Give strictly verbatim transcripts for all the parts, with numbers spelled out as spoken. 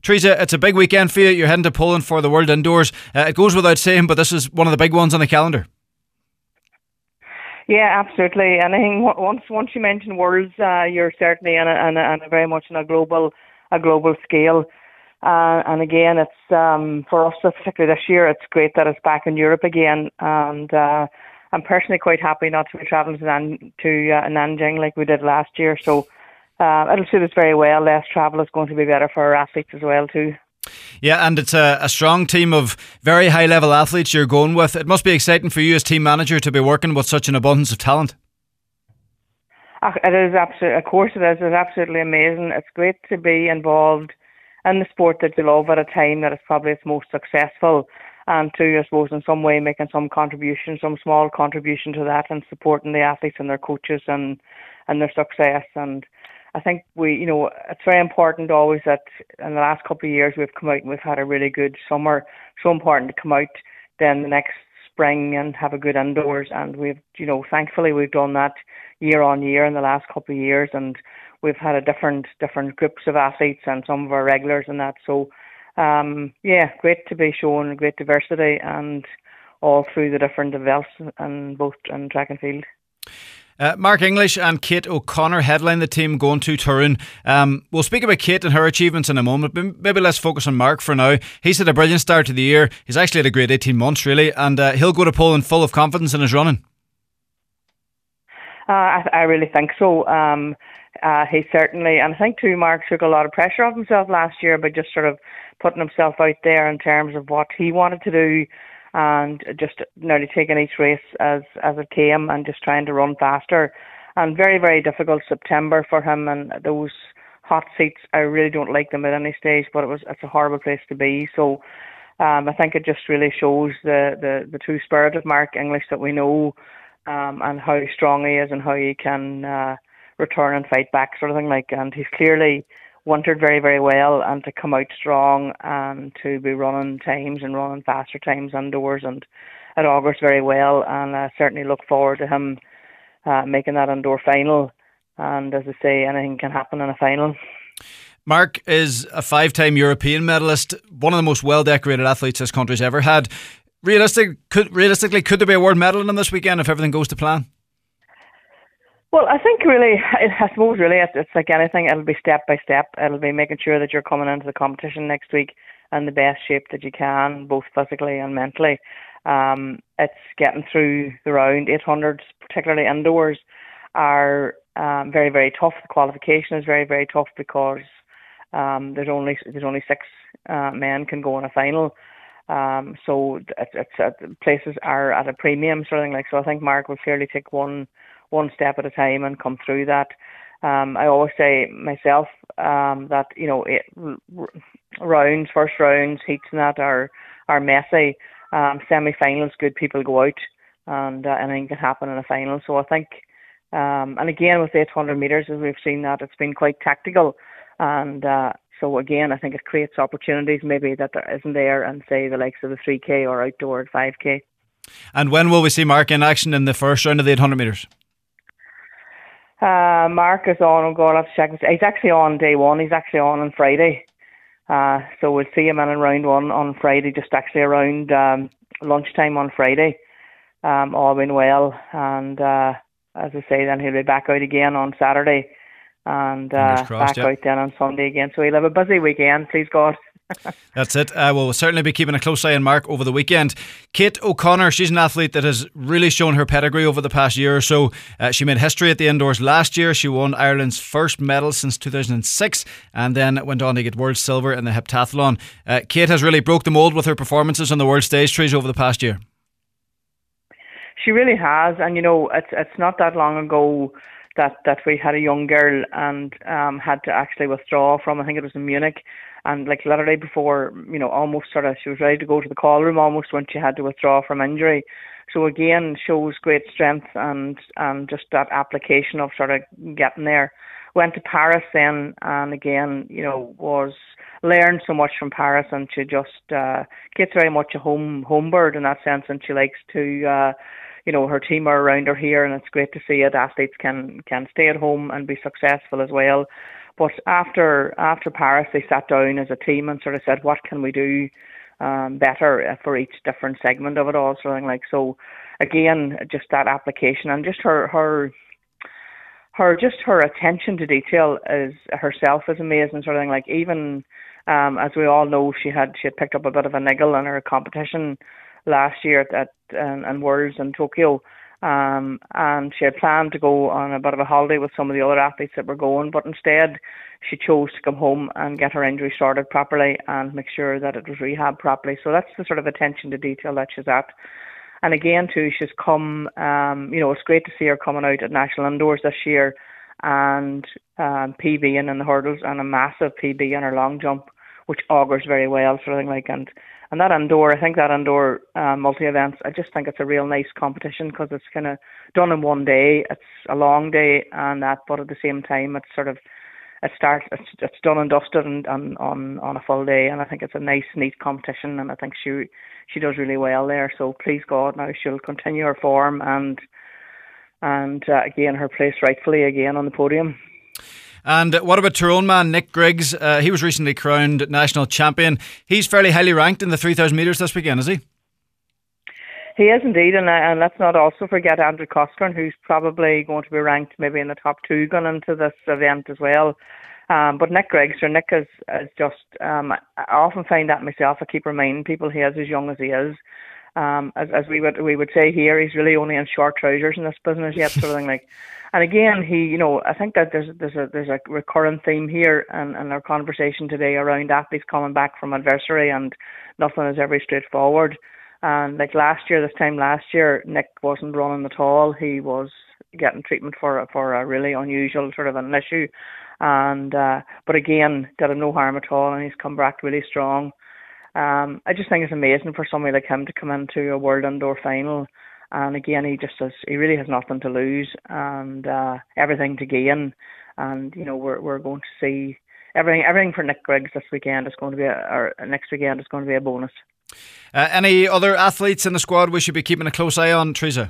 Teresa, it's a big weekend for you. You're heading to Poland for the World Indoors. Uh, it goes without saying, but this is one of the big ones on the calendar. Yeah, absolutely. And I think once once you mention Worlds, uh, you're certainly in a, in, a, in a very much on a global a global scale. Uh, and again, it's um, for us, particularly this year, it's great that it's back in Europe again. And uh, I'm personally quite happy not to be travelling to, Nan- to uh, Nanjing like we did last year. So uh, it'll suit us very well. Less travel is going to be better for our athletes as well too. Yeah, and it's a, a strong team of very high-level athletes you're going with. It must be exciting for you as team manager to be working with such an abundance of talent. It is absolutely, of course it is. It's absolutely amazing. It's great to be involved in the sport that you love at a time that is probably its most successful, and to, I suppose, in some way making some contribution, some small contribution to that, and supporting the athletes and their coaches and, and their success. And I think we, you know, it's very important always that in the last couple of years we've come out and we've had a really good summer. So important to come out then the next spring and have a good indoors. And we've, you know, thankfully we've done that year on year in the last couple of years, and we've had a different different groups of athletes and some of our regulars and that. So, um, yeah, great to be showing great diversity and all through the different events and both in track and field. Uh, Mark English and Kate O'Connor headline the team going to Turin. Um, we'll speak about Kate and her achievements in a moment, but maybe let's focus on Mark for now. He's had a brilliant start to the year. He's actually had a great eighteen months, really, and uh, he'll go to Poland full of confidence in his running. Uh, I, I really think so. Um, uh, he certainly, and I think too, Mark took a lot of pressure off himself last year by just sort of putting himself out there in terms of what he wanted to do, and just nearly taking each race as as it came and just trying to run faster. And very, very difficult September for him, and those hot seats, I really don't like them at any stage, but it was it's a horrible place to be. So um, I think it just really shows the, the, the true spirit of Mark English that we know, um, and how strong he is and how he can uh, return and fight back, sort of thing. Like, and he's clearly wintered very, very well, and to come out strong and to be running times and running faster times indoors, and it augurs very well. And I certainly look forward to him uh, making that indoor final. And as I say, anything can happen in a final. Mark is a five-time European medalist, one of the most well-decorated athletes this country's ever had. Realistic, could, realistically, could there be a world medal in him this weekend if everything goes to plan? Well, I think really, I suppose really it's, it's like anything, it'll be step by step. It'll be making sure that you're coming into the competition next week in the best shape that you can, both physically and mentally. Um, it's getting through the round. eight hundreds, particularly indoors, are um, very, very tough. The qualification is very, very tough because um, there's only there's only six uh, men can go in a final. Um, so it's, it's uh, places are at a premium, sort of thing. Like, so I think Mark will clearly take one one step at a time and come through that. Um, I always say myself um, that, you know, it, r- rounds, first rounds, heats and that are, are messy. Um, semi-finals, good people go out, and uh, anything can happen in a final. So I think, um, and again with eight hundred metres, as we've seen that, it's been quite tactical. And uh, so again, I think it creates opportunities maybe that there isn't there, and say the likes of the three K or outdoor at five K. And when will we see Mark in action in the first round of the eight hundred metres? Uh, Mark is on, oh God, I'll have to check. He's actually on day one. He's actually on on Friday. Uh, so we'll see him in round one on Friday, just actually around um, lunchtime on Friday. Um, all been well. And uh, as I say, then he'll be back out again on Saturday. And uh, crossed, back yep. out then on Sunday again. So he'll have a busy weekend, please God. That's it. Uh, we'll certainly be keeping a close eye on Mark over the weekend. Kate O'Connor, she's an athlete that has really shown her pedigree over the past year or so. Uh, she made history at the indoors last year. She won Ireland's first medal since two thousand six, and then went on to get world silver in the heptathlon. Uh, Kate has really broke the mould with her performances on the world stage, Trish, over the past year. She really has, and you know, it's it's not that long ago that, that we had a young girl and um, had to actually withdraw from, I think it was in Munich, and like literally before, you know, almost sort of, she was ready to go to the call room almost when she had to withdraw from injury. So again, shows great strength and, and just that application of sort of getting there. Went to Paris then, and again, you know, was learned so much from Paris, and she just, uh, Kate's very much a home, home bird in that sense, and she likes to, uh, you know, her team are around her here, and it's great to see it. Athletes can can stay at home and be successful as well. But after after Paris, they sat down as a team and sort of said, what can we do um, better for each different segment of it all, sort of like. So again, just that application and just her her her just her attention to detail is herself is amazing, sort of thing. Like even um, as we all know, she had she had picked up a bit of a niggle in her competition last year at, at um, and Worlds in Tokyo. Um, and she had planned to go on a bit of a holiday with some of the other athletes that were going, but instead she chose to come home and get her injury sorted properly and make sure that it was rehabbed properly. So that's the sort of attention to detail that she's at. And again, too, she's come, um, you know, it's great to see her coming out at National Indoors this year and um, PBing in the hurdles and a massive P B in her long jump, which augurs very well, sort of thing like. And And that indoor, I think that indoor uh, multi-events, I just think it's a real nice competition because it's kind of done in one day. It's a long day and that, but at the same time, it's sort of, it starts, it's, it's done and dusted and, and on, on a full day. And I think it's a nice, neat competition. And I think she she does really well there. So please God, now she'll continue her form and, and uh, again, her place rightfully again on the podium. And what about Tyrone man, Nick Griggs? Uh, he was recently crowned national champion. He's fairly highly ranked in the three thousand metres this weekend, is he? He is indeed, and, uh, and let's not also forget Andrew Coscoran, who's probably going to be ranked maybe in the top two going into this event as well. Um, but Nick Griggs, or Nick is, is just, um, I often find that myself. I keep reminding people he is as young as he is. Um, as, as we would we would say here, he's really only in short trousers in this business yet, sort of thing like. And again, he, you know, I think that there's there's a there's a recurrent theme here in, in our conversation today around athletes coming back from adversity, and nothing is ever straightforward. And like last year, this time last year, Nick wasn't running at all. He was getting treatment for for a really unusual sort of an issue, and uh, but again, did him no harm at all, and he's come back really strong. Um, I just think it's amazing for somebody like him to come into a World Indoor Final. And again, he just has, he really has nothing to lose and uh, everything to gain. And, you know, we're we're going to see everything everything for Nick Griggs this weekend is going to be, a, or next weekend is going to be a bonus. Uh, any other athletes in the squad we should be keeping a close eye on, Teresa?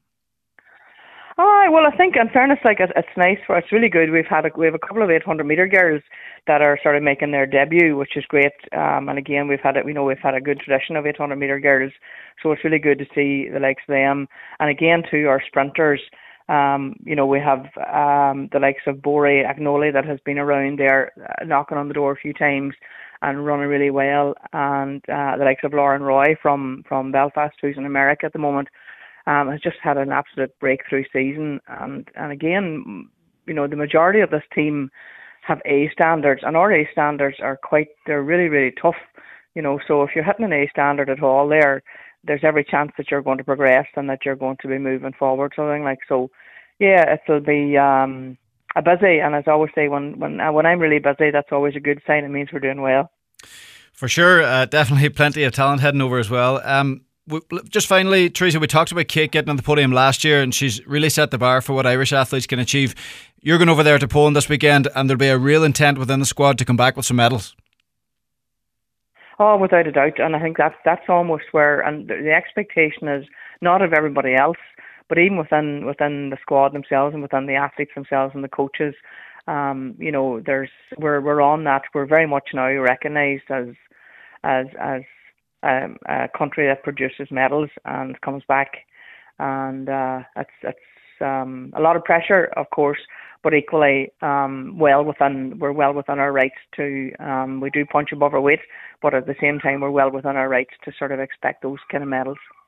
Oh, well, I think in fairness, like it's, it's nice for it's really good. We've had a, we have a couple of eight hundred meter girls that are sort of making their debut, which is great. Um, and again, we've had it. We know we've had a good tradition of eight hundred meter girls, so it's really good to see the likes of them. And again, too, our sprinters. Um, you know, we have um, the likes of Bore Agnoli that has been around there, uh, knocking on the door a few times and running really well, and uh, the likes of Lauren Roy from from Belfast, who's in America at the moment. Um, has just had an absolute breakthrough season, and and again, you know, the majority of this team have A standards, and our A standards are quite, they're really really tough, you know. So if you're hitting an A standard at all, there, there's every chance that you're going to progress and that you're going to be moving forward, something like so. Yeah, it'll be um, a busy, and as I always say, when when uh, when I'm really busy, that's always a good sign. It means we're doing well. For sure, uh, definitely plenty of talent heading over as well. Um, Just finally, Teresa, we talked about Kate getting on the podium last year, and she's really set the bar for what Irish athletes can achieve. You're going over there to Poland this weekend, and there'll be a real intent within the squad to come back with some medals. Oh, without a doubt, and I think that's that's almost where, and the expectation is not of everybody else, but even within within the squad themselves and within the athletes themselves and the coaches. Um, you know, there's we're we're on that. We're very much now recognised as as as. Um, a country that produces medals and comes back, and uh, it's it's um, a lot of pressure, of course, but equally um, well within we're well within our rights to. Um, we do punch above our weight, but at the same time we're well within our rights to sort of expect those kind of medals.